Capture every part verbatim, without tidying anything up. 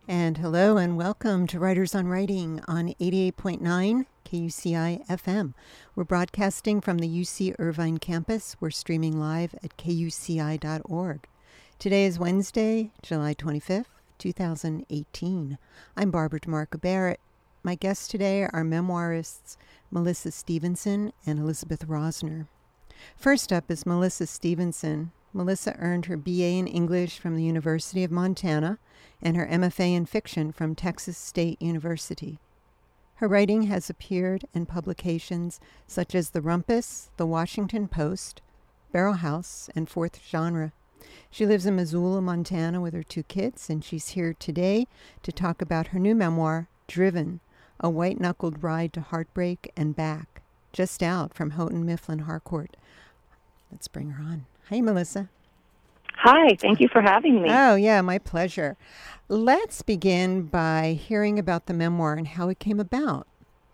And hello and welcome to Writers on Writing on eighty-eight point nine K U C I F M. We're broadcasting from the U C Irvine campus. We're streaming live at K U C I dot org. Today is Wednesday, July twenty-fifth, twenty eighteen. I'm Barbara DeMarco Barrett. My guests today are memoirists Melissa Stevenson and Elizabeth Rosner. First up is Melissa Stevenson. Melissa earned her B A in English from the University of Montana and her M F A in fiction from Texas State University. Her writing has appeared in publications such as The Rumpus, The Washington Post, Barrel House, and Fourth Genre. She lives in Missoula, Montana with her two kids, and she's here today to talk about her new memoir, Driven, A White-Knuckled Ride to Heartbreak and Back, just out from Houghton Mifflin Harcourt. Let's bring her on. Hi, Melissa. Hi, thank you for having me. Oh, yeah, my pleasure. Let's begin by hearing about the memoir and how it came about.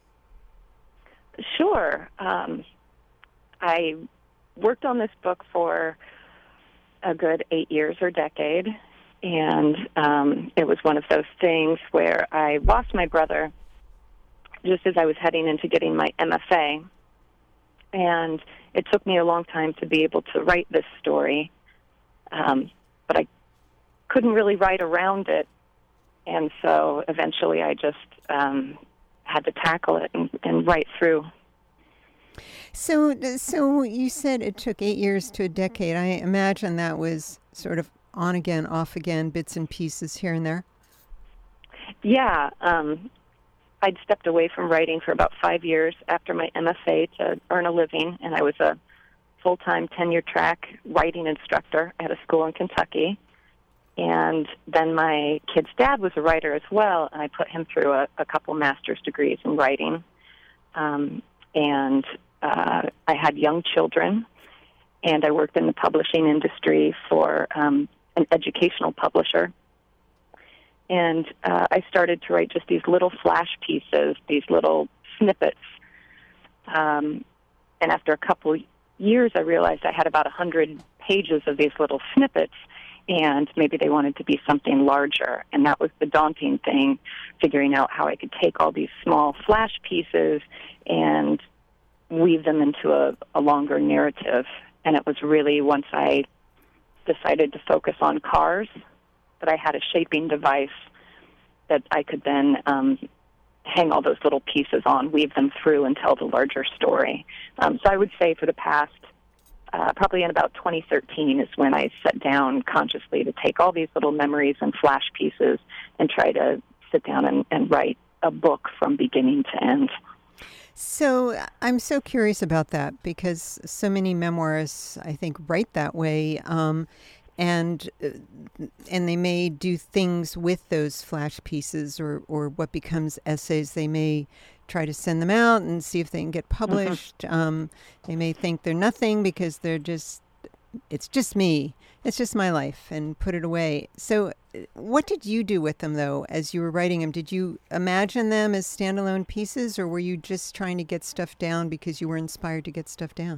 Sure. Um, I worked on this book for a good eight years or decade, and um, it was one of those things where I lost my brother just as I was heading into getting my M F A, and it took me a long time to be able to write this story. Um, but I couldn't really write around it, and so eventually I just um, had to tackle it and, and write through. So, so you said it took eight years to a decade. I imagine that was sort of on again, off again, bits and pieces here and there. Yeah, um, I'd stepped away from writing for about five years after my M F A to earn a living, and I was a full-time tenure-track writing instructor at a school in Kentucky. And then my kid's dad was a writer as well, and I put him through a, a couple master's degrees in writing. Um, and uh, I had young children, and I worked in the publishing industry for um, an educational publisher. And uh, I started to write just these little flash pieces, these little snippets. Um, and after a couple years, I realized I had about one hundred pages of these little snippets, and maybe they wanted to be something larger. And that was the daunting thing, figuring out how I could take all these small flash pieces and weave them into a, a longer narrative. And it was really once I decided to focus on cars that I had a shaping device that I could then um, hang all those little pieces on, weave them through, and tell the larger story. Um, so I would say for the past, uh, probably in about twenty thirteen is when I sat down consciously to take all these little memories and flash pieces and try to sit down and, and write a book from beginning to end. So I'm so curious about that because so many memoirists, I think, write that way. Um, And uh, and they may do things with those flash pieces or, or what becomes essays. They may try to send them out and see if they can get published. Mm-hmm. Um, they may think they're nothing because they're just, it's just me. It's just my life, and put it away. So what did you do with them, though, as you were writing them? Did you imagine them as standalone pieces, or were you just trying to get stuff down because you were inspired to get stuff down?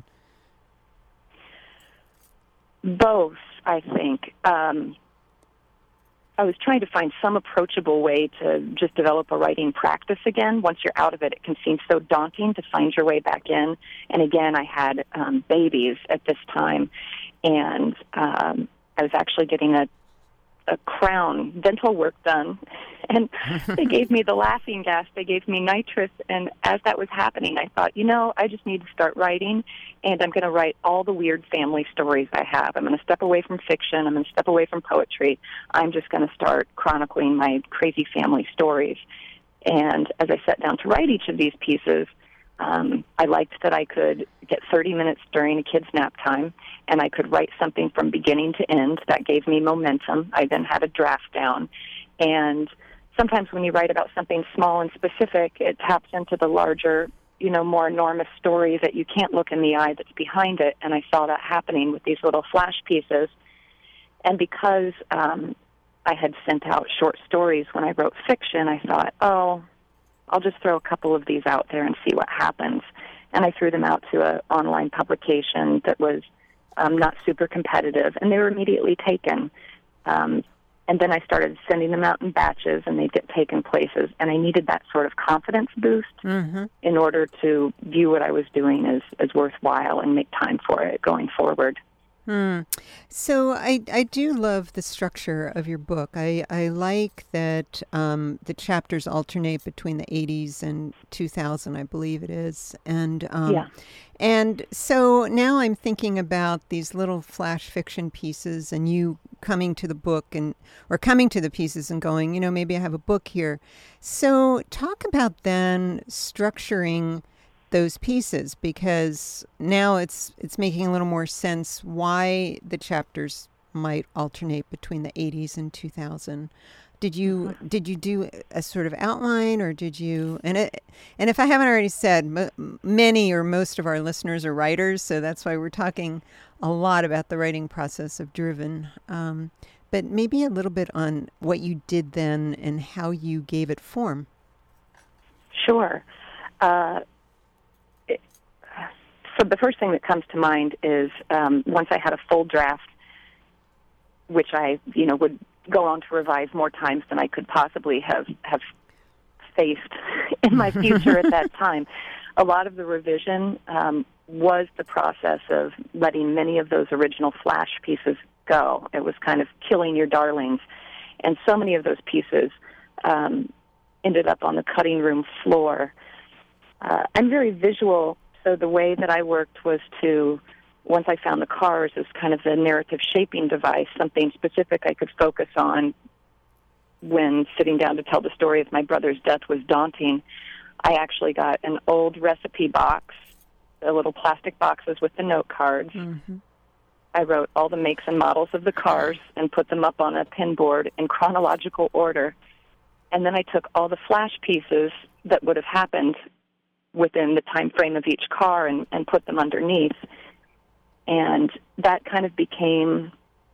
Both, I think. Um, I was trying to find some approachable way to just develop a writing practice again. Once you're out of it, it can seem so daunting to find your way back in. And again, I had um, babies at this time, and um, I was actually getting a, a crown dental work done, and they gave me the laughing gas. They gave me nitrous, and as that was happening, I thought, you know, I just need to start writing, and I'm going to write all the weird family stories I have. I'm going to step away from fiction. I'm going to step away from poetry. I'm just going to start chronicling my crazy family stories. And as I sat down to write each of these pieces, um, I liked that I could get thirty minutes during a kid's nap time, and I could write something from beginning to end. That gave me momentum. I then had a draft down. And sometimes when you write about something small and specific, it taps into the larger, you know, more enormous story that you can't look in the eye that's behind it. And I saw that happening with these little flash pieces. And because um, I had sent out short stories when I wrote fiction, I thought, oh, I'll just throw a couple of these out there and see what happens. And I threw them out to an online publication that was um, not super competitive, and they were immediately taken. Um, And then I started sending them out in batches, and they get taken places. And I needed that sort of confidence boost mm-hmm. in order to view what I was doing as, as worthwhile and make time for it going forward. Hmm. So I, I do love the structure of your book. I, I like that um, the chapters alternate between the eighties and two thousand, I believe it is. And um, yeah. And so now I'm thinking about these little flash fiction pieces and you coming to the book and or coming to the pieces and going, you know, maybe I have a book here. So talk about then structuring those pieces, because now it's it's making a little more sense why the chapters might alternate between the eighties and two thousand. Did you mm-hmm. did you do a sort of outline, or did you? And it, and if I haven't already said, m- many or most of our listeners are writers, so that's why we're talking a lot about the writing process of Driven. Um, but maybe a little bit on what you did then and how you gave it form. Sure. Uh, it, so the first thing that comes to mind is um, once I had a full draft, which I you know would. go on to revise more times than I could possibly have, have faced in my future at that time. A lot of the revision um, was the process of letting many of those original flash pieces go. It was kind of killing your darlings. And so many of those pieces um, ended up on the cutting room floor. Uh, I'm very visual, so the way that I worked was to, once I found the cars as kind of the narrative shaping device, something specific I could focus on when sitting down to tell the story of my brother's death was daunting, I actually got an old recipe box, the little plastic boxes with the note cards. Mm-hmm. I wrote all the makes and models of the cars and put them up on a pin board in chronological order. And then I took all the flash pieces that would have happened within the time frame of each car and, and put them underneath. And that kind of became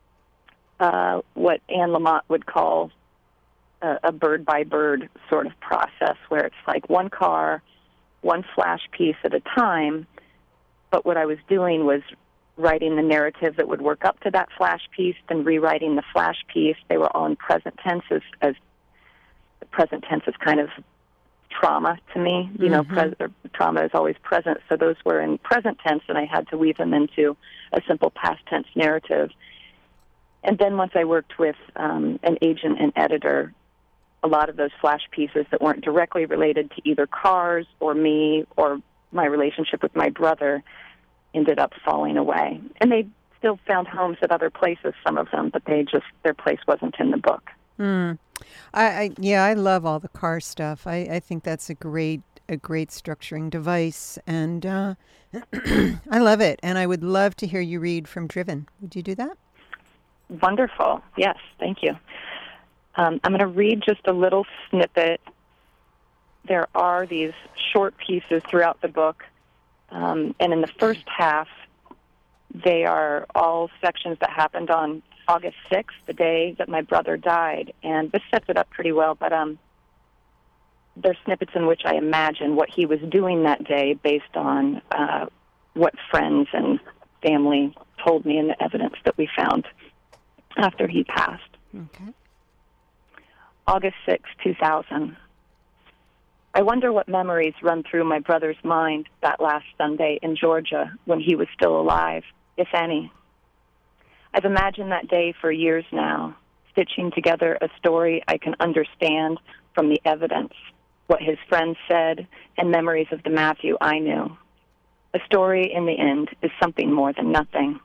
uh, what Anne Lamott would call a, a bird-by-bird sort of process, where it's like one car, one flash piece at a time. But what I was doing was writing the narrative that would work up to that flash piece, then rewriting the flash piece. They were all in present tense, as, as the present tense is kind of trauma to me. You know, mm-hmm. pres- trauma is always present, so those were in present tense, and I had to weave them into a simple past tense narrative. And then once I worked with um, an agent and editor, a lot of those flash pieces that weren't directly related to either cars or me or my relationship with my brother ended up falling away. And they still found homes at other places, some of them, but they just, their place wasn't in the book. Mm. I, I yeah, I love all the car stuff. I, I think that's a great a great structuring device, and uh, I love it. And I would love to hear you read from Driven. Would you do that? Wonderful. Yes, thank you. Um, I'm going to read just a little snippet. There are these short pieces throughout the book, um, and in the first half, they are all sections that happened on August sixth, the day that my brother died, and this sets it up pretty well, but um, there's snippets in which I imagine what he was doing that day based on uh, what friends and family told me and the evidence that we found after he passed. Okay. August sixth, two thousand. I wonder what memories run through my brother's mind that last Sunday in Georgia when he was still alive, if any. I've imagined that day for years now, stitching together a story I can understand from the evidence, what his friends said, and memories of the Matthew I knew. A story, in the end, is something more than nothing.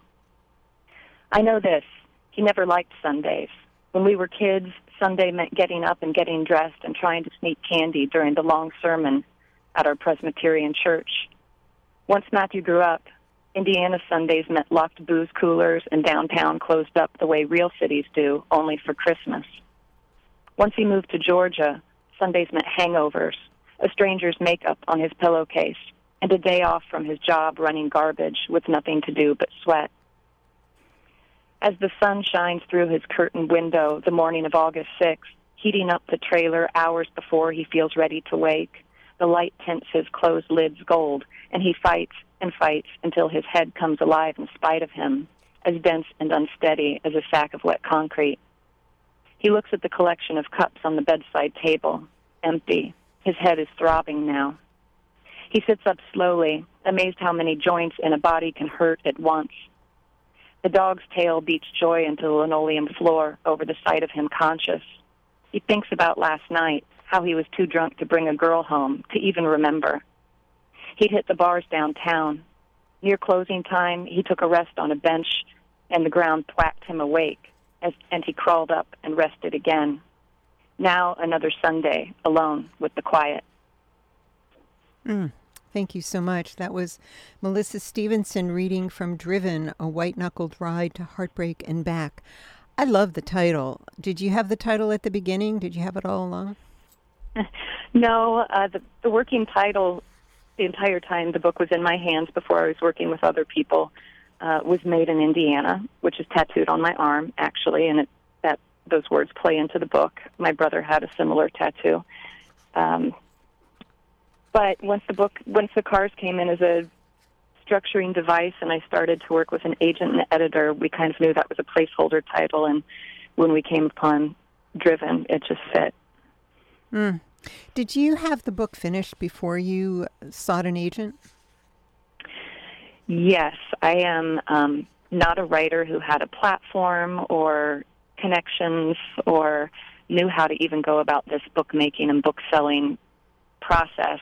I know this. He never liked Sundays. When we were kids, Sunday meant getting up and getting dressed and trying to sneak candy during the long sermon at our Presbyterian church. Once Matthew grew up, Indiana Sundays meant locked booze coolers and downtown closed up the way real cities do, only for Christmas. Once he moved to Georgia, Sundays meant hangovers, a stranger's makeup on his pillowcase, and a day off from his job running garbage with nothing to do but sweat. As the sun shines through his curtained window the morning of August sixth, heating up the trailer hours before he feels ready to wake, the light tints his closed lids gold, and he fights and fights until his head comes alive in spite of him, as dense and unsteady as a sack of wet concrete. He looks at the collection of cups on the bedside table, empty. His head is throbbing now. He sits up slowly, amazed how many joints in a body can hurt at once. The dog's tail beats joy into the linoleum floor over the sight of him conscious. He thinks about last night, how he was too drunk to bring a girl home, to even remember. He'd hit the bars downtown. Near closing time, he took a rest on a bench, and the ground thwacked him awake, as, and he crawled up and rested again. Now another Sunday, alone with the quiet. Mm. Thank you so much. That was Melissa Stevenson reading from Driven, A White-Knuckled Ride to Heartbreak and Back. I love the title. Did you have the title at the beginning? Did you have it all along? No, uh, the, the working title, the entire time the book was in my hands before I was working with other people, uh, was Made in Indiana, which is tattooed on my arm, actually, and it, that those words play into the book. My brother had a similar tattoo. Um, but once the book, once the cars came in as a structuring device and I started to work with an agent and editor, we kind of knew that was a placeholder title, and when we came upon Driven, it just fit. Mm. Did you have the book finished before you sought an agent? Yes, I am um, not a writer who had a platform or connections or knew how to even go about this book making and book selling process.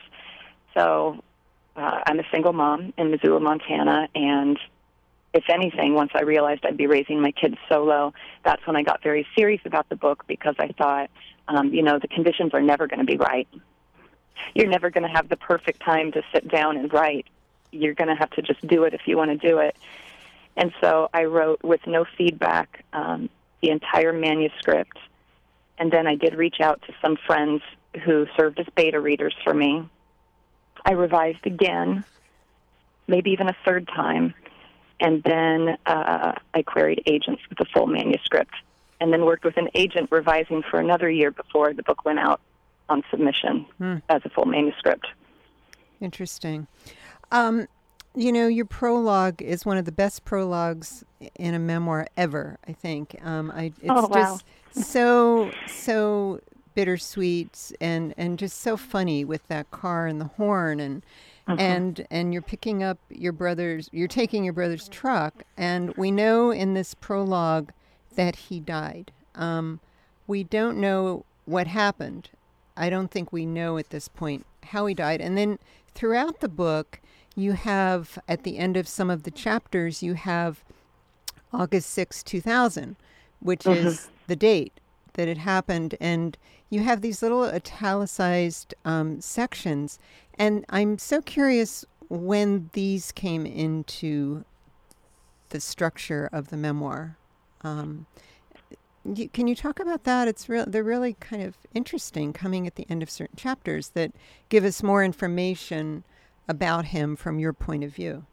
So uh, I'm a single mom in Missoula, Montana, and if anything, once I realized I'd be raising my kids solo, that's when I got very serious about the book, because I thought, um, you know, the conditions are never going to be right. You're never going to have the perfect time to sit down and write. You're going to have to just do it if you want to do it. And so I wrote with no feedback um, the entire manuscript, and then I did reach out to some friends who served as beta readers for me. I revised again, maybe even a third time, and then uh, I queried agents with the full manuscript, and then worked with an agent revising for another year before the book went out on submission hmm. as a full manuscript. Interesting. Um, you know, your prologue is one of the best prologues in a memoir ever, I think. Um, I, it's oh, wow. just so, so bittersweet and, and just so funny with that car and the horn and uh-huh. and and you're picking up your brother's, you're taking your brother's truck, and we know in this prologue that he died. Um, we don't know what happened. I don't think we know at this point how he died. And then throughout the book, you have, at the end of some of the chapters, you have August sixth, two thousand, which mm-hmm. is the date that it happened. And you have these little italicized um, sections. And I'm so curious when these came into the structure of the memoir. Um, you, can you talk about that? It's real. They're really kind of interesting, coming at the end of certain chapters that give us more information about him from your point of view.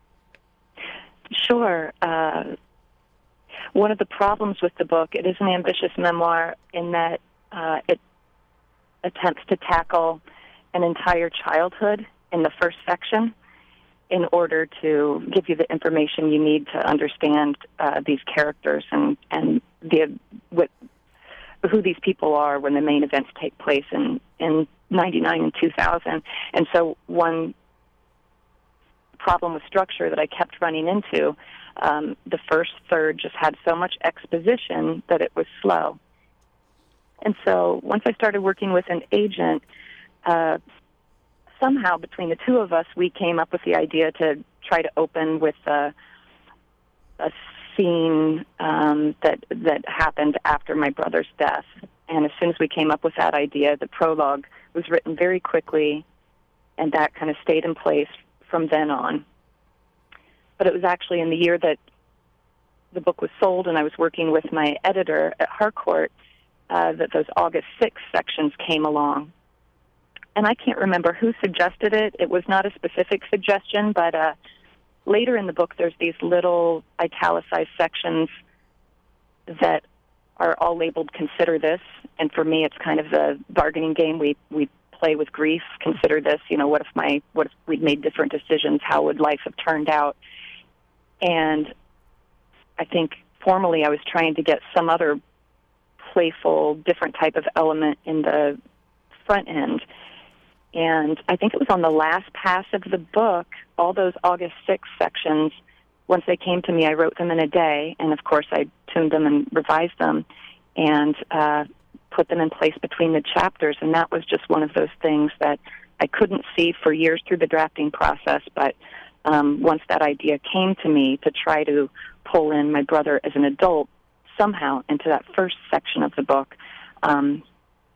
Sure. Uh, one of the problems with the book, it is an ambitious memoir in that uh, it attempts to tackle an entire childhood in the first section in order to give you the information you need to understand uh, these characters and, and the what, who these people are when the main events take place in, in ninety-nine and two thousand. And so one problem with structure that I kept running into, um, the first third just had so much exposition that it was slow. And so once I started working with an agent, uh, somehow between the two of us, we came up with the idea to try to open with a, a scene um, that that happened after my brother's death. And as soon as we came up with that idea, the prologue was written very quickly, and that kind of stayed in place from then on. But it was actually in the year that the book was sold and I was working with my editor at Harcourt uh, that those August sixth sections came along. And I can't remember who suggested it. It was not a specific suggestion, but uh, later in the book there's these little italicized sections that are all labeled "Consider this," and for me it's kind of the bargaining game we we play with grief. Consider this, you know, what if my what if we'd made different decisions? How would life have turned out? And I think formally I was trying to get some other playful, different type of element in the front end. And I think it was on the last pass of the book, all those August sixth sections, once they came to me, I wrote them in a day, and of course I tuned them and revised them and uh, put them in place between the chapters, and that was just one of those things that I couldn't see for years through the drafting process, but um, once that idea came to me to try to pull in my brother as an adult somehow into that first section of the book, um,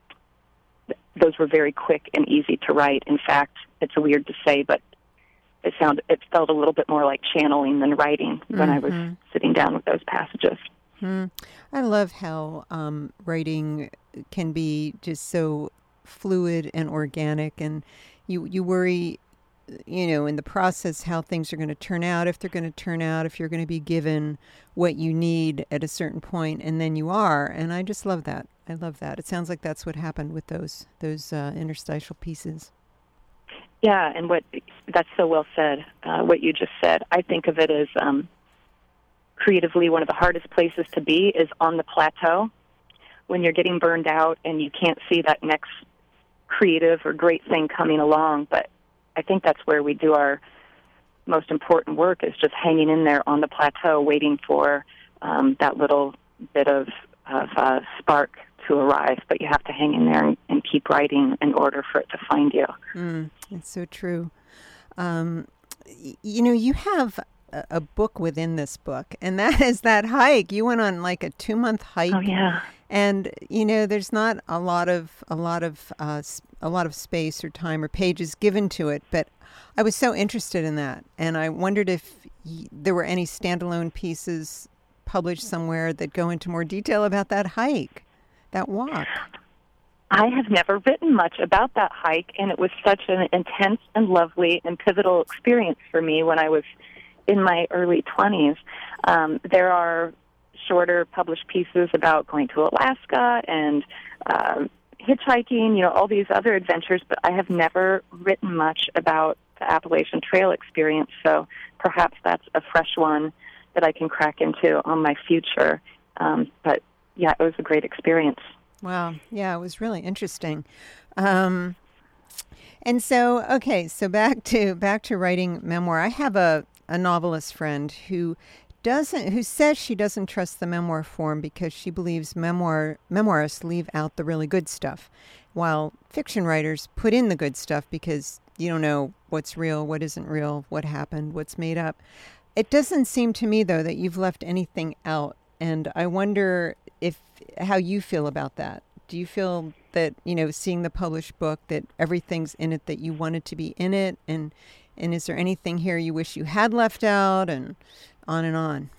th- those were very quick and easy to write. In fact, it's weird to say, but it sounded, it felt a little bit more like channeling than writing when mm-hmm. I was sitting down with those passages. Hmm. I love how um, writing can be just so fluid and organic, and you you worry, you know, in the process how things are going to turn out, if they're going to turn out, if you're going to be given what you need at a certain point, and then you are. And I just love that. I love that. It sounds like that's what happened with those those uh, interstitial pieces. Yeah, and what that's so well said. Uh, what you just said, I think of it as. Um, Creatively, one of the hardest places to be is on the plateau when you're getting burned out and you can't see that next creative or great thing coming along. But I think that's where we do our most important work, is just hanging in there on the plateau, waiting for um, that little bit of, of uh, spark to arrive. But you have to hang in there and, and keep writing in order for it to find you. Mm, it's so true. Um, y- you know, you have a book within this book, and that is that hike. You went on like a two month hike. Oh yeah. And you know, there's not a lot of a lot of uh, a lot of space or time or pages given to it, but I was so interested in that, and I wondered if y- there were any standalone pieces published somewhere that go into more detail about that hike, that walk. I have never written much about that hike, and it was such an intense and lovely and pivotal experience for me when I was in my early twenties. Um, there are shorter published pieces about going to Alaska and uh, hitchhiking, you know, all these other adventures, but I have never written much about the Appalachian Trail experience, so perhaps that's a fresh one that I can crack into on my future. Um, but, yeah, it was a great experience. Wow. Yeah, it was really interesting. Um, and so, okay, so back to back to writing memoir. I have a a novelist friend who doesn't, who says she doesn't trust the memoir form because she believes memoir memoirists leave out the really good stuff, while fiction writers put in the good stuff because you don't know what's real, what isn't real, what happened, what's made up. It doesn't seem to me, though, that you've left anything out, and I wonder if how you feel about that. Do you feel that, you know, seeing the published book, that everything's in it that you wanted to be in it, and And is there anything here you wish you had left out, and on and on?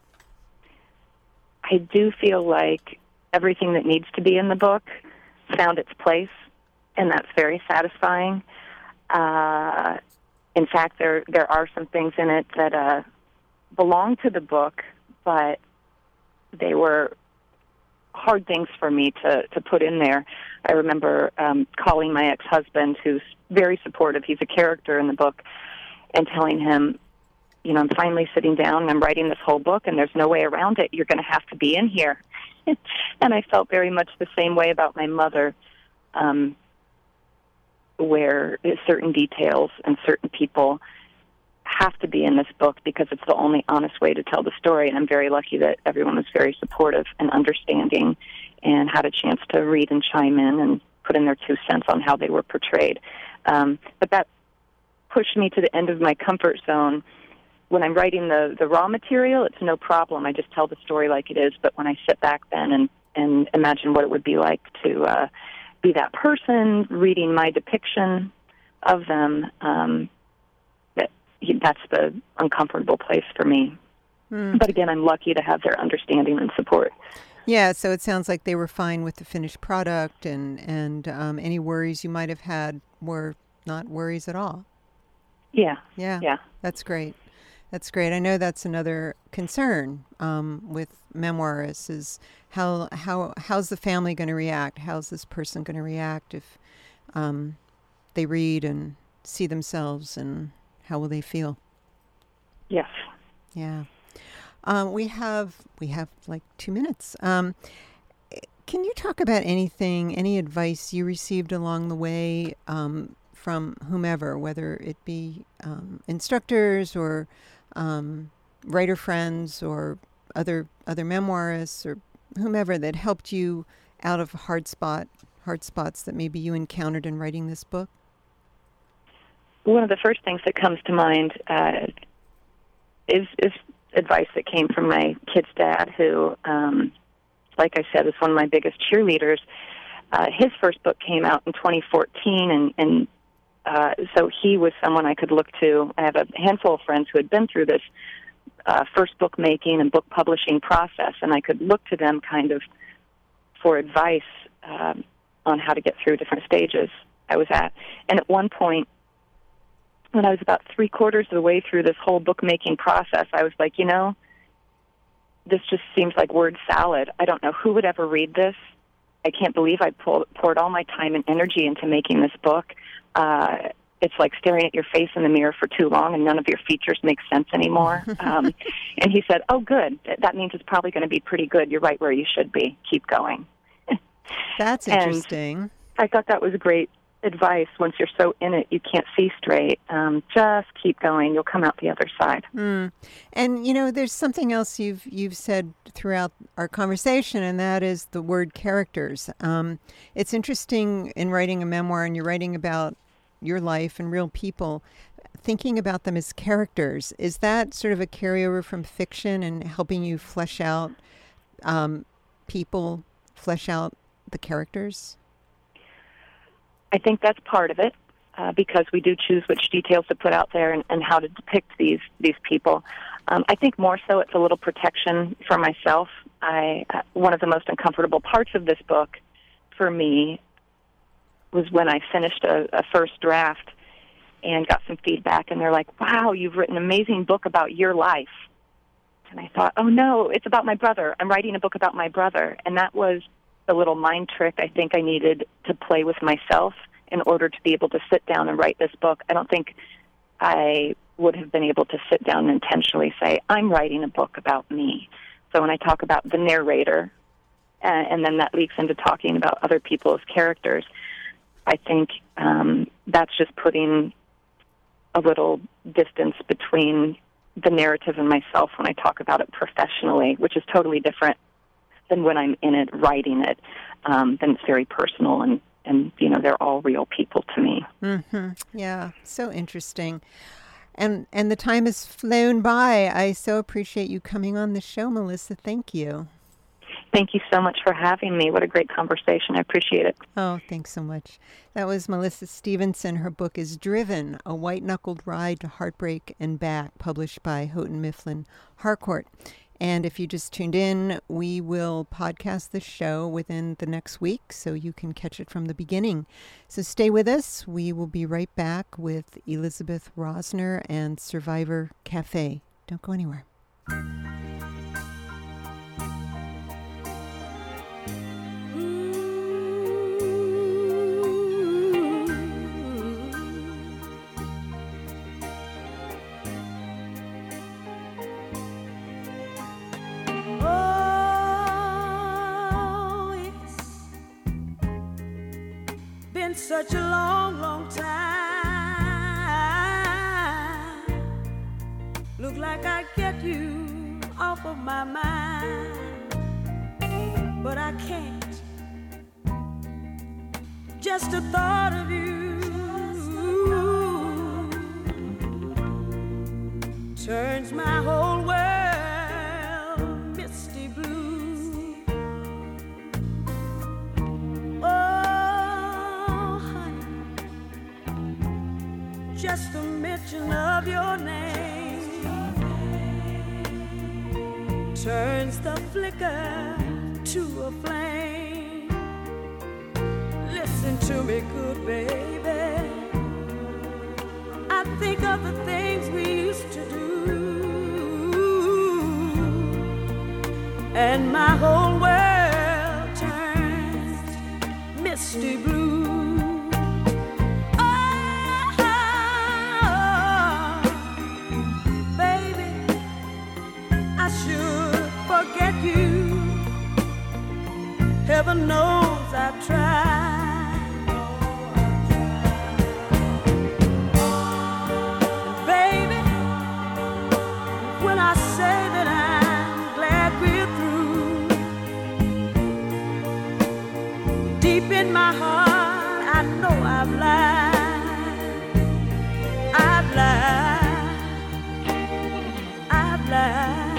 I do feel like everything that needs to be in the book found its place, and that's very satisfying. Uh, in fact, there there are some things in it that uh, belong to the book, but they were hard things for me to, to put in there. I remember um, calling my ex-husband, who's very supportive. He's a character in the book, and telling him, you know, I'm finally sitting down and I'm writing this whole book and there's no way around it. You're going to have to be in here. And I felt very much the same way about my mother, um, where certain details and certain people have to be in this book because it's the only honest way to tell the story. And I'm very lucky that everyone was very supportive and understanding and had a chance to read and chime in and put in their two cents on how they were portrayed. Um, but that pushed me to the end of my comfort zone. When I'm writing the, the raw material, it's no problem. I just tell the story like it is. But when I sit back then and, and imagine what it would be like to uh, be that person reading my depiction of them, um, that, that's the uncomfortable place for me. Mm. But again, I'm lucky to have their understanding and support. Yeah, so it sounds like they were fine with the finished product, and, and um, any worries you might have had were not worries at all. Yeah. Yeah. Yeah. That's great. That's great. I know that's another concern um, with memoirists is how how how's the family going to react? How's this person going to react if um, they read and see themselves, and how will they feel? Yes. Yeah. Um, we have we have like two minutes. Um, Can you talk about anything, any advice you received along the way um, from whomever, whether it be um, instructors or um, writer friends or other other memoirists or whomever that helped you out of hard spot, hard spots that maybe you encountered in writing this book? One of the first things that comes to mind uh, is is advice that came from my kid's dad, who, um, like I said, is one of my biggest cheerleaders. Uh, his first book came out in twenty fourteen, and, and uh, so he was someone I could look to. I have a handful of friends who had been through this uh, first book making and book publishing process, and I could look to them kind of for advice um, on how to get through different stages I was at. And at one point, when I was about three quarters of the way through this whole book-making process, I was like, you know, this just seems like word salad. I don't know who would ever read this. I can't believe I pulled, poured all my time and energy into making this book. Uh, it's like staring at your face in the mirror for too long, and none of your features make sense anymore. um, and he said, oh, good. That means it's probably going to be pretty good. You're right where you should be. Keep going. That's interesting. I thought that was great advice. Once you're so in it, you can't see straight. Um, just keep going. You'll come out the other side. Mm. And, you know, there's something else you've you've said throughout our conversation, and that is the word characters. Um, it's interesting in writing a memoir, and you're writing about your life and real people, thinking about them as characters. Is that sort of a carryover from fiction and helping you flesh out um, people, flesh out the characters? I think that's part of it, uh, because we do choose which details to put out there and, and how to depict these these people. Um, I think more so it's a little protection for myself. I uh, one of the most uncomfortable parts of this book for me was when I finished a, a first draft and got some feedback, and they're like, wow, you've written an amazing book about your life. And I thought, oh, no, it's about my brother. I'm writing a book about my brother. And that was a little mind trick I think I needed to play with myself in order to be able to sit down and write this book. I don't think I would have been able to sit down and intentionally say, I'm writing a book about me. So when I talk about the narrator, uh, and then that leaks into talking about other people's characters, I think um, that's just putting a little distance between the narrative and myself when I talk about it professionally, which is totally different than when I'm in it, writing it. Um, then it's very personal, and, and, you know, they're all real people to me. Mm-hmm. Yeah, so interesting. And and the time has flown by. I so appreciate you coming on the show, Melissa. Thank you. Thank you so much for having me. What a great conversation. I appreciate it. Oh, thanks so much. That was Melissa Stevenson. Her book is Driven, A White-Knuckled Ride to Heartbreak and Back, published by Houghton Mifflin Harcourt. And if you just tuned in, we will podcast this show within the next week, so you can catch it from the beginning. So stay with us. We will be right back with Elizabeth Rosner and Survivor Cafe. Don't go anywhere. Such a long, long time. Look like I get you off of my mind, but I can't. Just the thought of you turns my whole world misty blue. Oh, just the mention of your name turns the flicker to a flame. Listen to me, good baby. I think of the things we used to do, and my whole world turns misty blue. Heaven my heart, I know I've lied. I've lied. I've lied.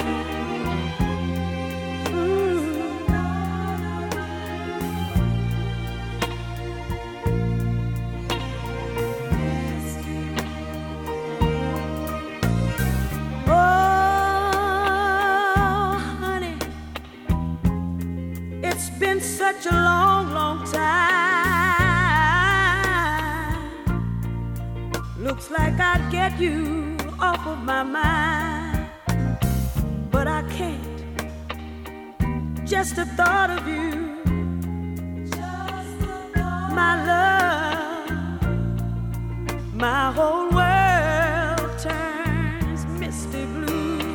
Such a long, long time. Looks like I'd get you off of my mind, but I can't. Just the thought of you, my love, my whole world turns misty blue.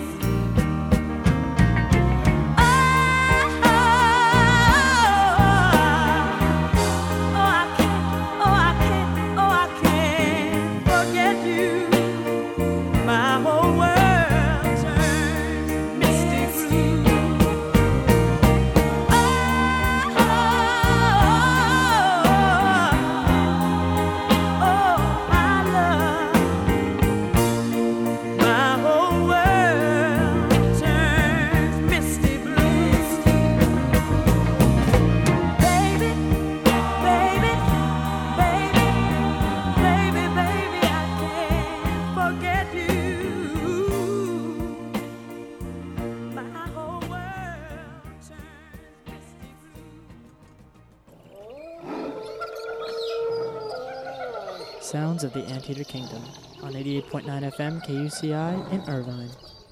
Sounds of the Anteater Kingdom on eighty-eight point nine F M K U C I in Irvine.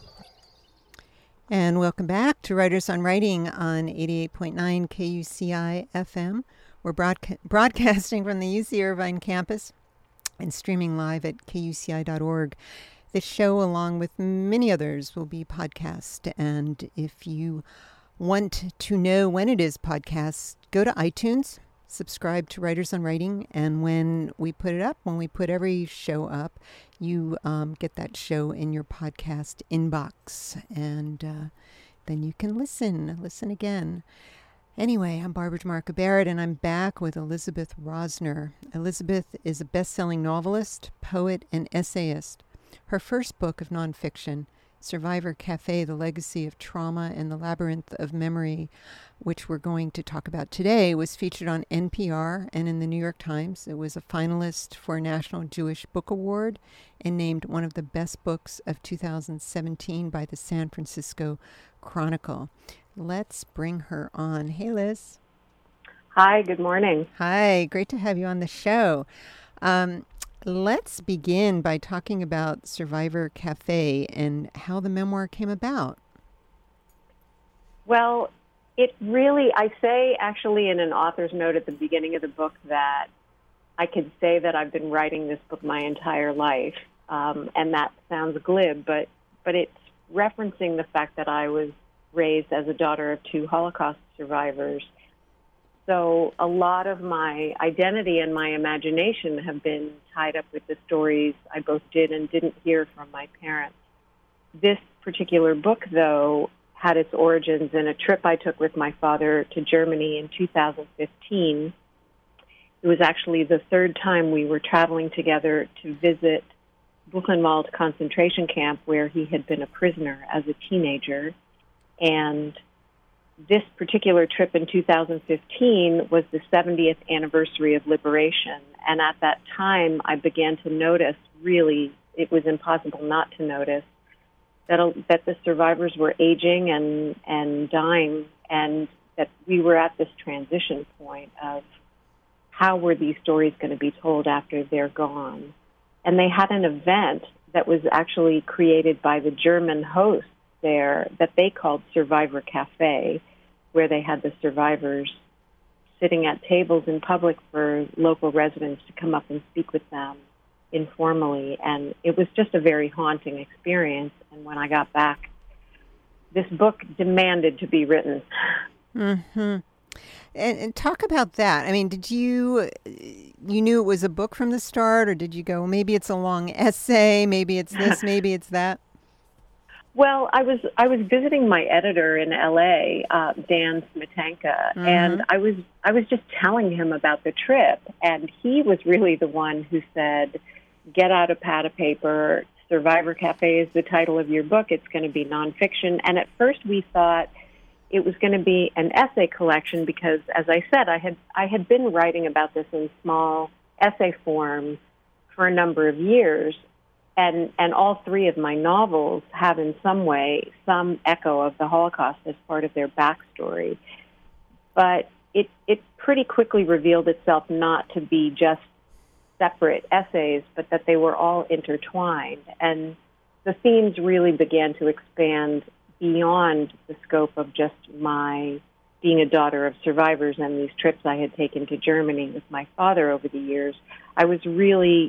And welcome back to Writers on Writing on eighty-eight point nine K U C I F M. We're broadca- broadcasting from the U C Irvine campus and streaming live at K U C I dot org. This show, along with many others, will be podcast. And if you want to know when it is podcast, go to iTunes, subscribe to Writers on Writing, and when we put it up, when we put every show up, you um, get that show in your podcast inbox, and uh, then you can listen, listen again. Anyway, I'm Barbara DeMarco Barrett, and I'm back with Elizabeth Rosner. Elizabeth is a best-selling novelist, poet, and essayist. Her first book of nonfiction, Survivor Cafe, The Legacy of Trauma and the Labyrinth of Memory, which we're going to talk about today, was featured on N P R and in the New York Times. It was a finalist for a National Jewish Book Award and named one of the best books of two thousand seventeen by the San Francisco Chronicle. Let's bring her on. Hey, Liz. Hi, good morning. Hi, great to have you on the show. Um, Let's begin by talking about Survivor Cafe and how the memoir came about. Well, it really, I say actually in an author's note at the beginning of the book that I could say that I've been writing this book my entire life. Um, and that sounds glib, but, but it's referencing the fact that I was raised as a daughter of two Holocaust survivors. So a lot of my identity and my imagination have been tied up with the stories I both did and didn't hear from my parents. This particular book, though, had its origins in a trip I took with my father to Germany in two thousand fifteen. It was actually the third time we were traveling together to visit Buchenwald concentration camp, where he had been a prisoner as a teenager. And this particular trip in two thousand fifteen was the seventieth anniversary of liberation. And at that time, I began to notice, really, it was impossible not to notice, that, that the survivors were aging and, and dying, and that we were at this transition point of how were these stories going to be told after they're gone. And they had an event that was actually created by the German hosts there that they called Survivor Cafe, where they had the survivors sitting at tables in public for local residents to come up and speak with them informally. And it was just a very haunting experience. And when I got back, this book demanded to be written. Mm-hmm. And, and talk about that. I mean, did you, you knew it was a book from the start, or did you go, maybe it's a long essay, maybe it's this, maybe it's that? Well, I was I was visiting my editor in L A, uh, Dan Smetanka, mm-hmm. and I was I was just telling him about the trip, and he was really the one who said, "Get out a pad of paper. Survivor Cafe is the title of your book. It's going to be nonfiction." And at first, we thought it was going to be an essay collection because, as I said, I had I had been writing about this in small essay form for a number of years. And and all three of my novels have in some way some echo of the Holocaust as part of their backstory. But it, it pretty quickly revealed itself not to be just separate essays, but that they were all intertwined. And the themes really began to expand beyond the scope of just my being a daughter of survivors and these trips I had taken to Germany with my father over the years. I was really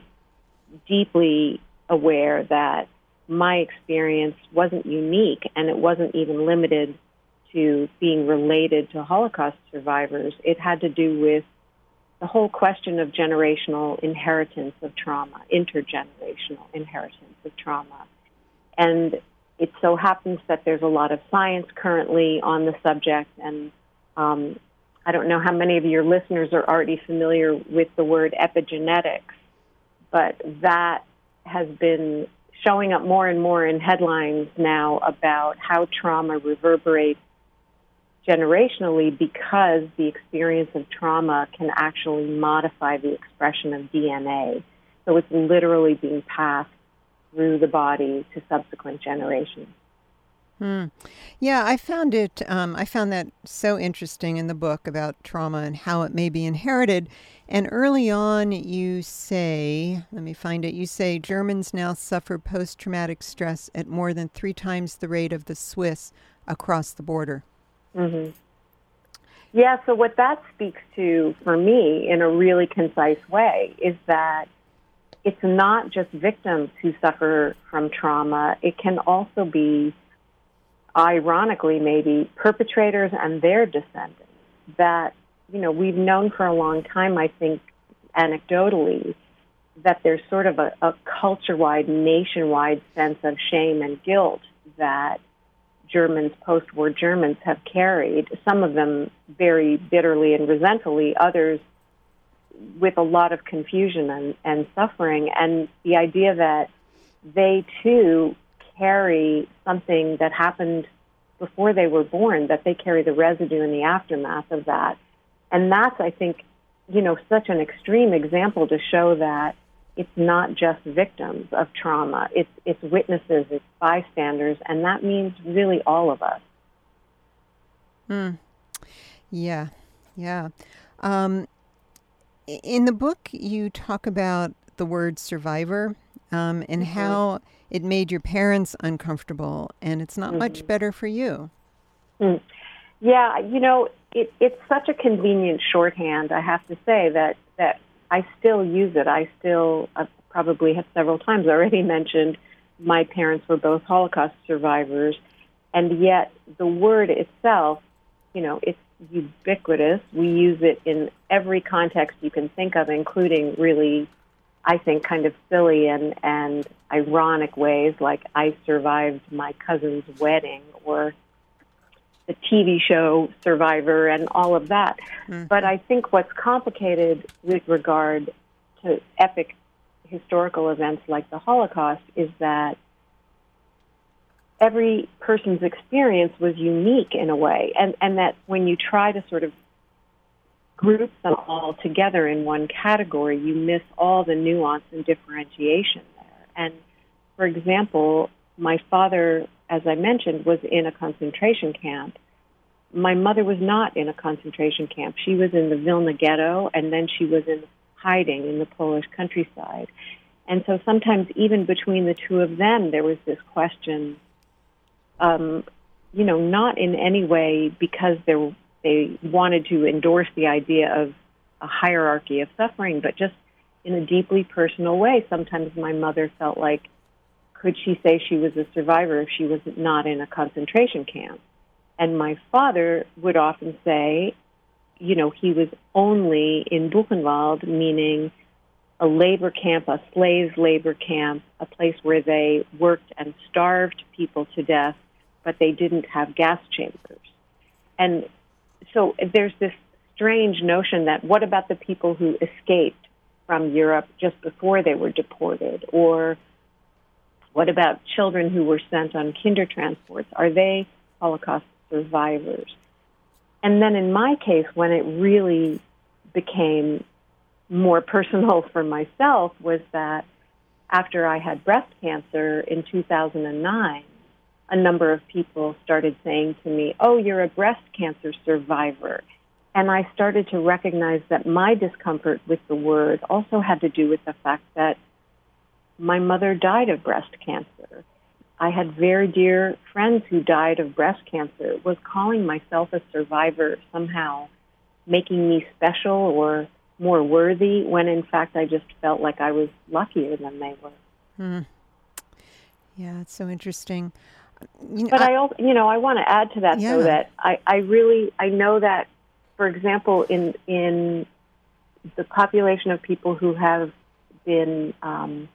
deeply aware that my experience wasn't unique and it wasn't even limited to being related to Holocaust survivors. It had to do with the whole question of generational inheritance of trauma, intergenerational inheritance of trauma. And it so happens that there's a lot of science currently on the subject, and um, I don't know how many of your listeners are already familiar with the word epigenetics, but that has been showing up more and more in headlines now about how trauma reverberates generationally because the experience of trauma can actually modify the expression of D N A. So it's literally being passed through the body to subsequent generations. Hmm. Yeah, I found it, um, I found that so interesting in the book about trauma and how it may be inherited. And early on, you say, let me find it, you say Germans now suffer post-traumatic stress at more than three times the rate of the Swiss across the border. Mm-hmm. Yeah, so what that speaks to, for me, in a really concise way, is that it's not just victims who suffer from trauma. It can also be, ironically maybe, perpetrators and their descendants that, you know, we've known for a long time, I think, anecdotally, that there's sort of a, a culture-wide, nationwide sense of shame and guilt that Germans, post-war Germans, have carried, some of them very bitterly and resentfully, others with a lot of confusion and, and suffering. And the idea that they, too, carry something that happened before they were born, that they carry the residue and the aftermath of that. And that's, I think, you know, such an extreme example to show that it's not just victims of trauma. It's it's witnesses, it's bystanders, and that means really all of us. Hmm. Yeah, yeah. Um, in the book, you talk about the word survivor um, and mm-hmm. how it made your parents uncomfortable, and it's not mm-hmm. much better for you. Mm. Yeah, you know, it, it's such a convenient shorthand, I have to say, that, that I still use it. I still uh, probably have several times already mentioned my parents were both Holocaust survivors, and yet the word itself, you know, it's ubiquitous. We use it in every context you can think of, including really, I think, kind of silly and, and ironic ways, like I survived my cousin's wedding, or the T V show Survivor, and all of that. Mm-hmm. But I think what's complicated with regard to epic historical events like the Holocaust is that every person's experience was unique in a way, and, and that when you try to sort of group them all together in one category, you miss all the nuance and differentiation there. And, for example, my father, as I mentioned, was in a concentration camp. My mother was not in a concentration camp. She was in the Vilna ghetto, and then she was in hiding in the Polish countryside. And so sometimes even between the two of them, there was this question, um, you know, not in any way because they they wanted to endorse the idea of a hierarchy of suffering, but just in a deeply personal way. Sometimes my mother felt like, could she say she was a survivor if she was not in a concentration camp? And my father would often say, you know, he was only in Buchenwald, meaning a labor camp, a slave labor camp, a place where they worked and starved people to death, but they didn't have gas chambers. And so there's this strange notion that what about the people who escaped from Europe just before they were deported? Or what about children who were sent on kinder transports? Are they Holocaust survivors? And then in my case, when it really became more personal for myself, was that after I had breast cancer in two thousand nine, a number of people started saying to me, "Oh, you're a breast cancer survivor." And I started to recognize that my discomfort with the word also had to do with the fact that my mother died of breast cancer. I had very dear friends who died of breast cancer. Was calling myself a survivor somehow making me special or more worthy, when in fact I just felt like I was luckier than they were. Hmm. Yeah, it's so interesting. You know, but I, I also, you know, I want to add to that, yeah. though, that I, I really, I know that, for example, in in the population of people who have been um,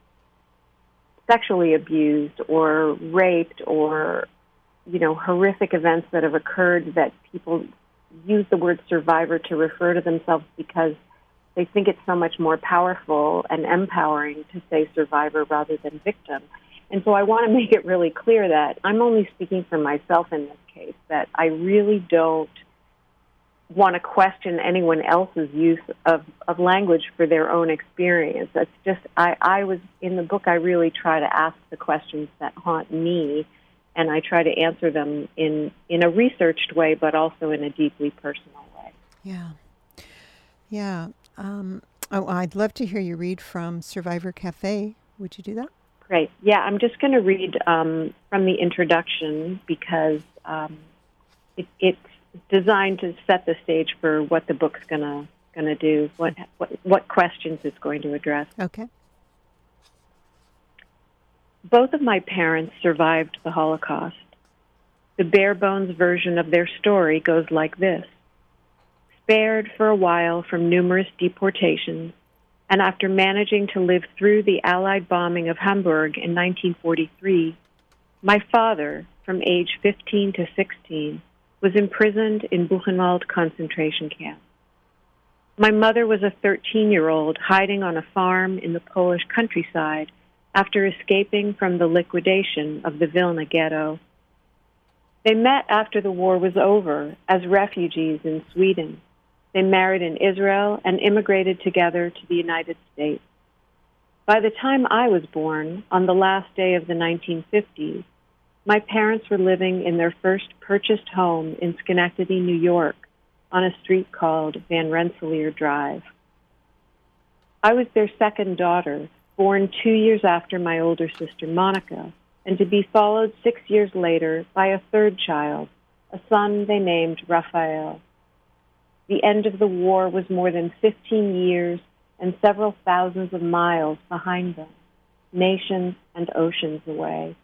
sexually abused or raped or, you know, horrific events that have occurred, that people use the word survivor to refer to themselves because they think it's so much more powerful and empowering to say survivor rather than victim. And so I want to make it really clear that I'm only speaking for myself in this case, that I really don't want to question anyone else's use of, of language for their own experience. That's just, I, I was, in the book, I really try to ask the questions that haunt me, and I try to answer them in, in a researched way, but also in a deeply personal way. Yeah. Yeah. Um, oh, I'd love to hear you read from Survivor Cafe. Would you do that? Great. Yeah, I'm just going to read um, from the introduction because um, it, it's designed to set the stage for what the book's going to going to do, what, what what questions it's going to address. Okay. Both of my parents survived the Holocaust. The bare-bones version of their story goes like this. Spared for a while from numerous deportations, and after managing to live through the Allied bombing of Hamburg in nineteen forty-three, my father, from age fifteen to sixteen, was imprisoned in Buchenwald concentration camp. My mother was a thirteen-year-old hiding on a farm in the Polish countryside after escaping from the liquidation of the Vilna ghetto. They met after the war was over as refugees in Sweden. They married in Israel and immigrated together to the United States. By the time I was born, on the last day of the nineteen fifties, my parents were living in their first purchased home in Schenectady, New York, on a street called Van Rensselaer Drive. I was their second daughter, born two years after my older sister Monica, and to be followed six years later by a third child, a son they named Raphael. The end of the war was more than fifteen years and several thousands of miles behind them, nations and oceans away.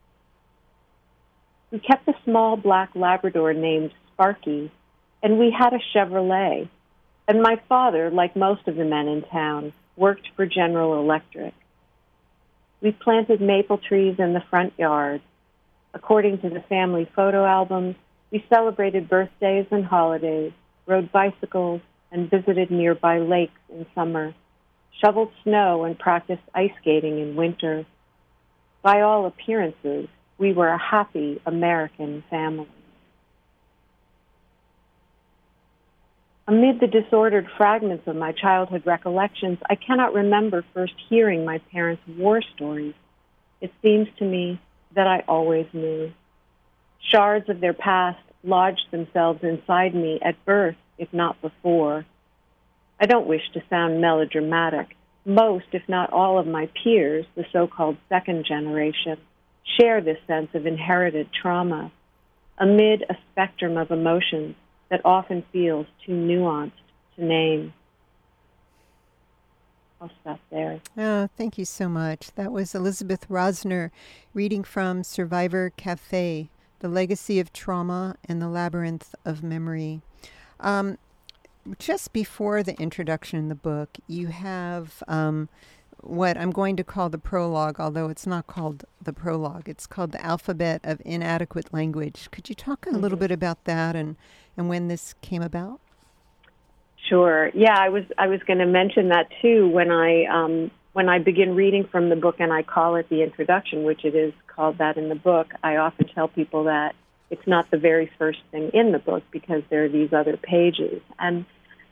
We kept a small black Labrador named Sparky, and we had a Chevrolet. And my father, like most of the men in town, worked for General Electric. We planted maple trees in the front yard. According to the family photo albums, we celebrated birthdays and holidays, rode bicycles, and visited nearby lakes in summer, shoveled snow and practiced ice skating in winter. By all appearances, we were a happy American family. Amid the disordered fragments of my childhood recollections, I cannot remember first hearing my parents' war stories. It seems to me that I always knew. Shards of their past lodged themselves inside me at birth, if not before. I don't wish to sound melodramatic. Most, if not all, of my peers, the so-called second generation, share this sense of inherited trauma. Amid a spectrum of emotions that often feels too nuanced to name. I'll stop there. Oh, thank you so much. That was Elizabeth Rosner reading from Survivor Cafe, The Legacy of Trauma and the Labyrinth of Memory. Um, just before the introduction in the book, you have um, what I'm going to call the prologue, although it's not called the prologue. It's called The Alphabet of Inadequate Language. Could you talk a mm-hmm. little bit about that and, and when this came about? Sure. Yeah, I was I was going to mention that too when I um, when I begin reading from the book, and I call it the introduction, which it is called that in the book. I often tell people that it's not the very first thing in the book because there are these other pages. And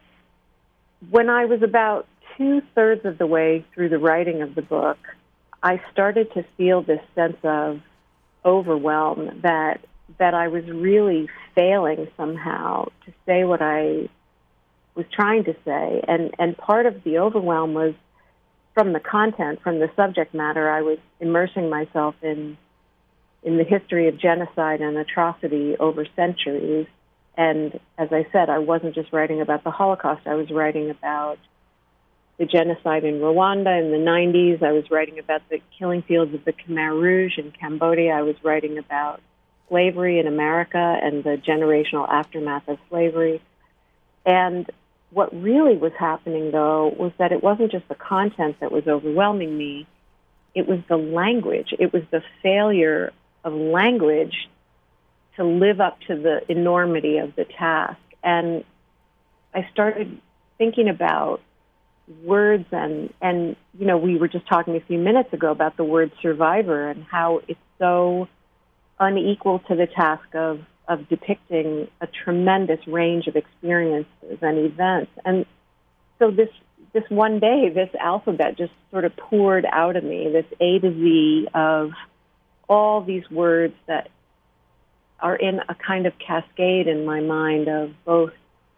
when I was about two-thirds of the way through the writing of the book, I started to feel this sense of overwhelm that that I was really failing somehow to say what I was trying to say. And, and part of the overwhelm was from the content, from the subject matter. I was immersing myself in in the history of genocide and atrocity over centuries. And as I said, I wasn't just writing about the Holocaust. I was writing about the genocide in Rwanda in the nineties. I was writing about the killing fields of the Khmer Rouge in Cambodia. I was writing about slavery in America and the generational aftermath of slavery. And what really was happening, though, was that it wasn't just the content that was overwhelming me. It was the language. It was the failure of language to live up to the enormity of the task. And I started thinking about words and, and, you know, we were just talking a few minutes ago about the word survivor and how it's so unequal to the task of of depicting a tremendous range of experiences and events. And so this this one day, this alphabet just sort of poured out of me, this A to Z of all these words that are in a kind of cascade in my mind of both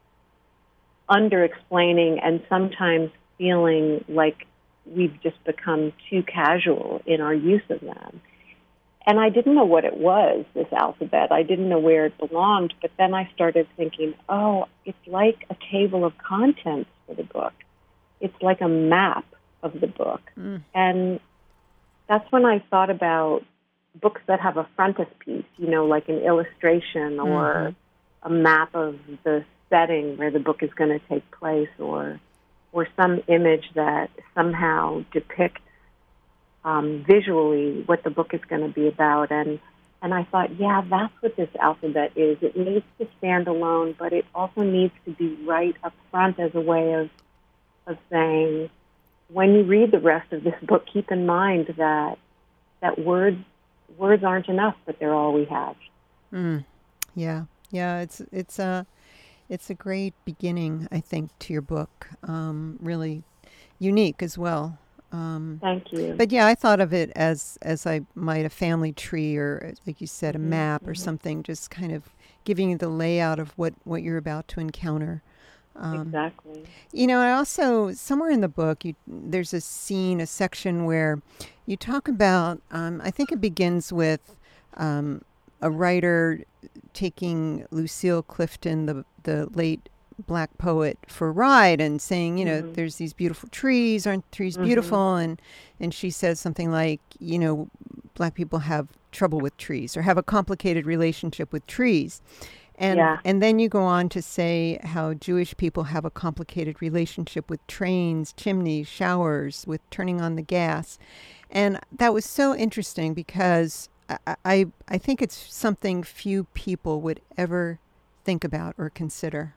under-explaining and sometimes feeling like we've just become too casual in our use of them. And I didn't know what it was, this alphabet. I didn't know where it belonged. But then I started thinking, oh, it's like a table of contents for the book. It's like a map of the book. Mm. And that's when I thought about books that have a frontispiece, you know, like an illustration or mm-hmm. a map of the setting where the book is going to take place, or or some image that somehow depicts Um, visually what the book is going to be about. And and I thought, yeah, that's what this alphabet is. It needs to stand alone, but it also needs to be right up front as a way of of saying, when you read the rest of this book, keep in mind that that words words aren't enough, but they're all we have. Mm. Yeah, yeah, it's it's a it's a great beginning, I think, to your book. Um, really unique as well. Um, Thank you. But yeah, I thought of it as as I might a family tree, or like you said, a mm-hmm. map mm-hmm. or something, just kind of giving you the layout of what, what you're about to encounter. Um, exactly. You know, I also, somewhere in the book, you, there's a scene, a section where you talk about, um, I think it begins with um, a writer taking Lucille Clifton, the the late Black poet, for a ride and saying, you know, mm-hmm. there's these beautiful trees, aren't trees mm-hmm. beautiful? And and she says something like, you know, Black people have trouble with trees or have a complicated relationship with trees. And yeah. and then you go on to say how Jewish people have a complicated relationship with trains, chimneys, showers, with turning on the gas. And that was so interesting because I I, I think it's something few people would ever think about or consider.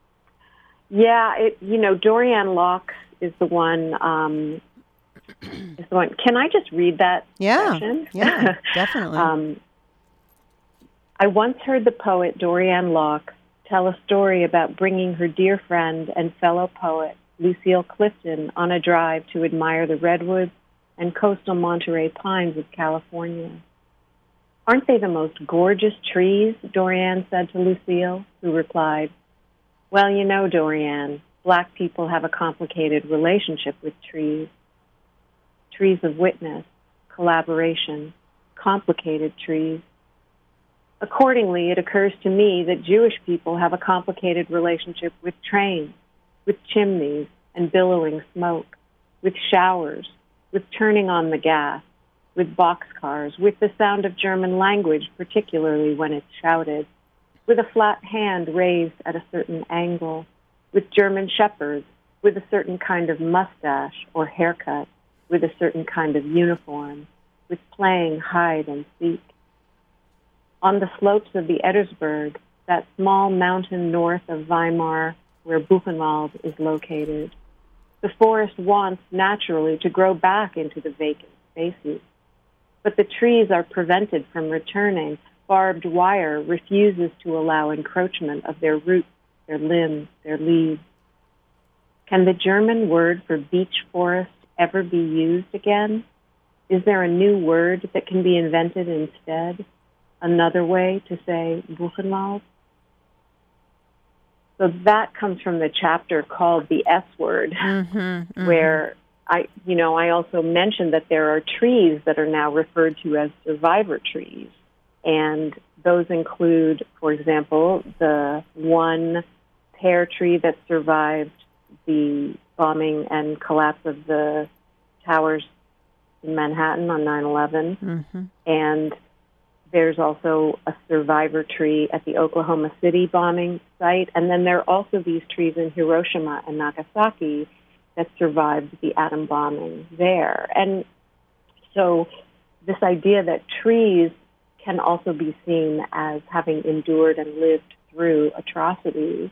Yeah, it, you know, Dorianne Locke is the one. Um, is the one. Can I just read that yeah, section? Yeah, definitely. um, I once heard the poet Dorianne Locke tell a story about bringing her dear friend and fellow poet Lucille Clifton on a drive to admire the redwoods and coastal Monterey pines of California. Aren't they the most gorgeous trees? Dorianne said to Lucille, who replied, well, you know, Dorianne, Black people have a complicated relationship with trees. Trees of witness, collaboration, complicated trees. Accordingly, it occurs to me that Jewish people have a complicated relationship with trains, with chimneys and billowing smoke, with showers, with turning on the gas, with boxcars, with the sound of German language, particularly when it's shouted, with a flat hand raised at a certain angle, with German shepherds, with a certain kind of mustache or haircut, with a certain kind of uniform, with playing hide and seek. On the slopes of the Ettersberg, that small mountain north of Weimar where Buchenwald is located, the forest wants naturally to grow back into the vacant spaces. But the trees are prevented from returning. Barbed wire refuses to allow encroachment of their roots, their limbs, their leaves. Can the German word for beech forest ever be used again? Is there a new word that can be invented instead? Another way to say Buchenwald? So that comes from the chapter called The S Word, mm-hmm, mm-hmm. where I, you know, I also mentioned that there are trees that are now referred to as survivor trees. And those include, for example, the one pear tree that survived the bombing and collapse of the towers in Manhattan on nine eleven. Mm-hmm. And there's also a survivor tree at the Oklahoma City bombing site. And then there are also these trees in Hiroshima and Nagasaki that survived the atom bombing there. And so this idea that trees can also be seen as having endured and lived through atrocities.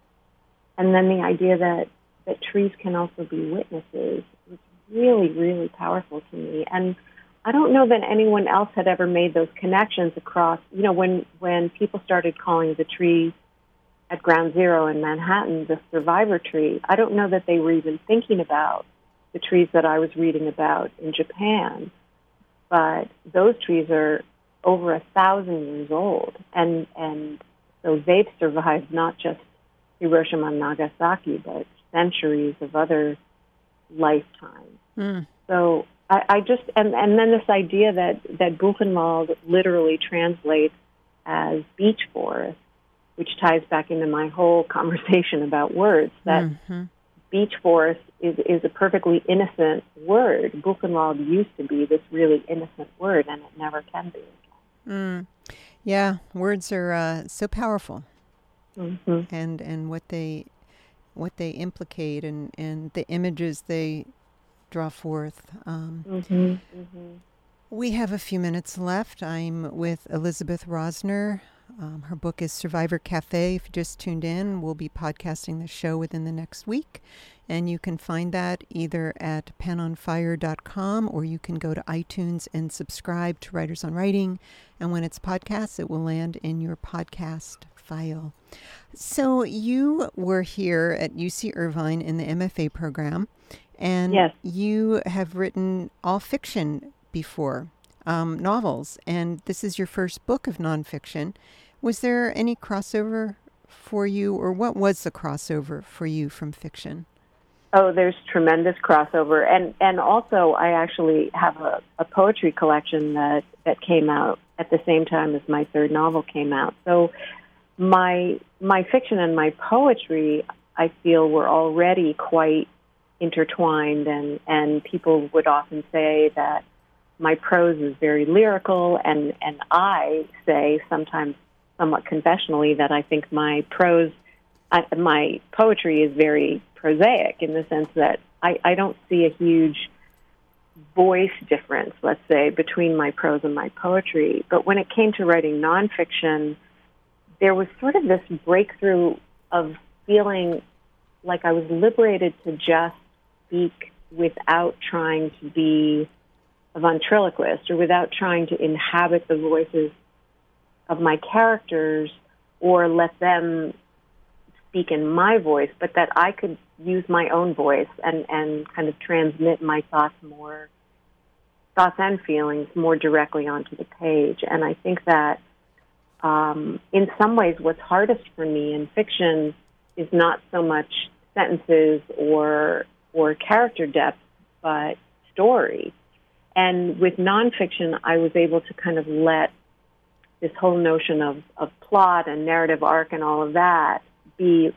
And then the idea that, that trees can also be witnesses was really, really powerful to me. And I don't know that anyone else had ever made those connections across, you know, when, when people started calling the tree at Ground Zero in Manhattan the survivor tree, I don't know that they were even thinking about the trees that I was reading about in Japan. But those trees are over a thousand years old. And, and so they've survived not just Hiroshima and Nagasaki, but centuries of other lifetimes. Mm. So I, I just, and, and then this idea that, that Buchenwald literally translates as beech forest, which ties back into my whole conversation about words, that mm-hmm. beech forest is, is a perfectly innocent word. Buchenwald used to be this really innocent word, and it never can be again. Mm. Yeah, words are uh, so powerful, mm-hmm. and and what they what they implicate, and, and the images they draw forth. Um, mm-hmm. Mm-hmm. We have a few minutes left. I'm with Elizabeth Rosner. Um, her book is Survivor Cafe. If you just tuned in, we'll be podcasting the show within the next week. And you can find that either at pen on fire dot com, or you can go to iTunes and subscribe to Writers on Writing. And when it's podcasts, it will land in your podcast file. So you were here at U C Irvine in the M F A program, and yes. you have written all fiction before. Um, novels, and this is your first book of nonfiction. Was there any crossover for you, or what was the crossover for you from fiction? Oh, there's tremendous crossover, and and also I actually have a, a poetry collection that, that came out at the same time as my third novel came out. So my my fiction and my poetry, I feel, were already quite intertwined, and, and people would often say that my prose is very lyrical, and, and I say sometimes somewhat conventionally that I think my prose, I, my poetry is very prosaic in the sense that I, I don't see a huge voice difference, let's say, between my prose and my poetry. But when it came to writing nonfiction, there was sort of this breakthrough of feeling like I was liberated to just speak without trying to be a ventriloquist, or without trying to inhabit the voices of my characters or let them speak in my voice, but that I could use my own voice and, and kind of transmit my thoughts more, thoughts and feelings more directly onto the page. And I think that um, in some ways what's hardest for me in fiction is not so much sentences or or character depth, but story. And with nonfiction, I was able to kind of let this whole notion of, of plot and narrative arc and all of that be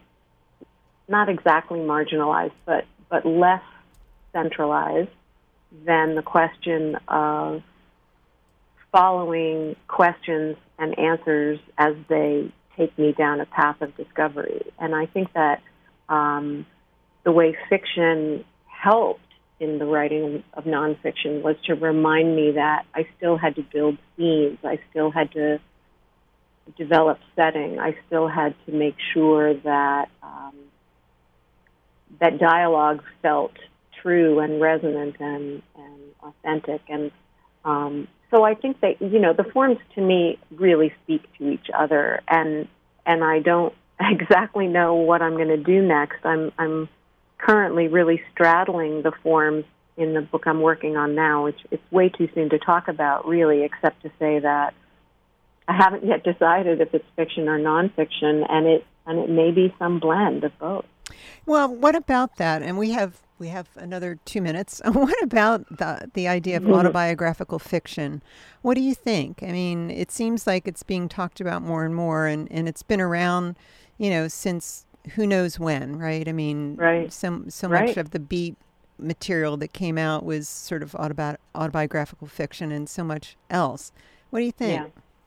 not exactly marginalized, but, but less centralized than the question of following questions and answers as they take me down a path of discovery. And I think that um, the way fiction helped in the writing of nonfiction was to remind me that I still had to build scenes. I still had to develop setting. I still had to make sure that um, that dialogue felt true and resonant and, and authentic. And um, so I think that, you know, the forms to me really speak to each other. And and I don't exactly know what I'm going to do next. I'm I'm currently really straddling the forms in the book I'm working on now, which it's way too soon to talk about, really, except to say that I haven't yet decided if it's fiction or nonfiction, and it and it may be some blend of both. Well, what about that? And we have we have another two minutes. What about the the idea of autobiographical fiction? What do you think? I mean, it seems like it's being talked about more and more, and, and it's been around, you know, since who knows when, right? I mean, right. so, so right. much of the Beat material that came out was sort of autobi- autobiographical fiction and so much else. What do you think? Yeah.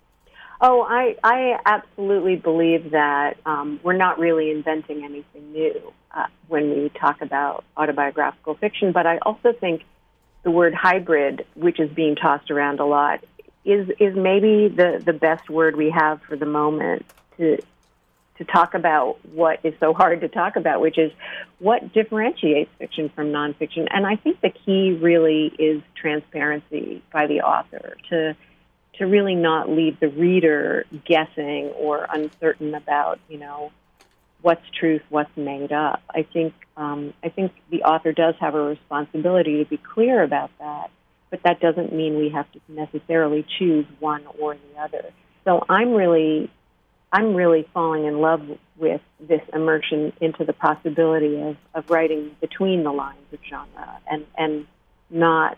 Oh, I, I absolutely believe that um, we're not really inventing anything new uh, when we talk about autobiographical fiction, but I also think the word hybrid, which is being tossed around a lot, is is maybe the, the best word we have for the moment to to talk about what is so hard to talk about, which is what differentiates fiction from nonfiction. And I think the key really is transparency by the author, to to really not leave the reader guessing or uncertain about, you know, what's truth, what's made up. I think um, I think the author does have a responsibility to be clear about that, but that doesn't mean we have to necessarily choose one or the other. So I'm really, I'm really falling in love with this immersion into the possibility of, of writing between the lines of genre and, and not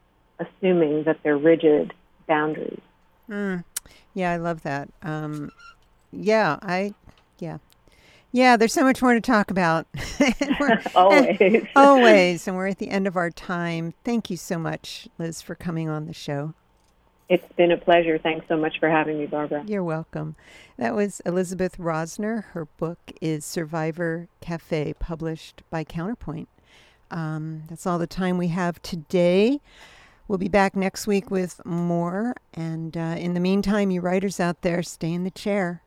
assuming that they're rigid boundaries. Mm. Yeah, I love that. Um, yeah, I, yeah. Yeah, there's so much more to talk about. Always. Always. And we're at the end of our time. Thank you so much, Liz, for coming on the show. It's been a pleasure. Thanks so much for having me, Barbara. You're welcome. That was Elizabeth Rosner. Her book is Survivor Cafe, published by Counterpoint. Um, that's all the time we have today. We'll be back next week with more. And uh, in the meantime, you writers out there, stay in the chair.